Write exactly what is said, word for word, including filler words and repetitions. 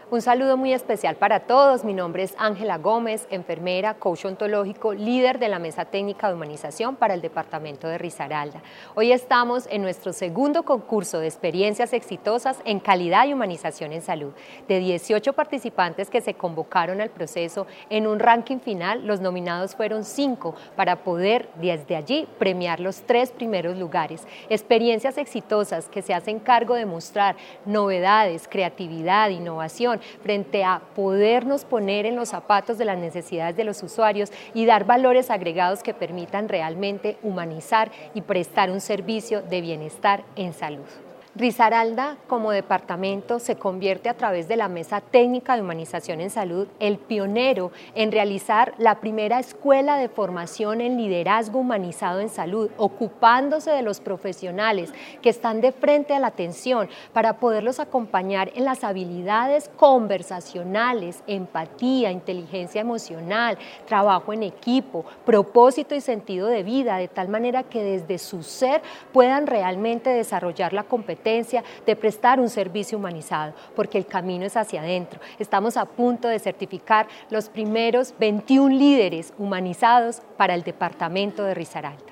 Un saludo muy especial para todos. Mi nombre es Ángela Gómez, enfermera, coach ontológico, líder de la Mesa Técnica de Humanización para el Departamento de Risaralda. Hoy estamos en nuestro segundo concurso de experiencias exitosas en calidad y humanización en salud. De dieciocho participantes que se convocaron al proceso, en un ranking final, los nominados fueron cinco para poder desde allí premiar los tres primeros lugares. Experiencias exitosas que se hacen cargo de mostrar novedades, creatividad, innovación, frente a podernos poner en los zapatos de las necesidades de los usuarios y dar valores agregados que permitan realmente humanizar y prestar un servicio de bienestar en salud. Risaralda, como departamento, se convierte a través de la Mesa Técnica de Humanización en Salud el pionero en realizar la primera escuela de formación en liderazgo humanizado en salud, ocupándose de los profesionales que están de frente a la atención para poderlos acompañar en las habilidades conversacionales, empatía, inteligencia emocional, trabajo en equipo, propósito y sentido de vida, de tal manera que desde su ser puedan realmente desarrollar la competencia de prestar un servicio humanizado, porque el camino es hacia adentro. Estamos a punto de certificar los primeros veintiún líderes humanizados para el departamento de Risaralda.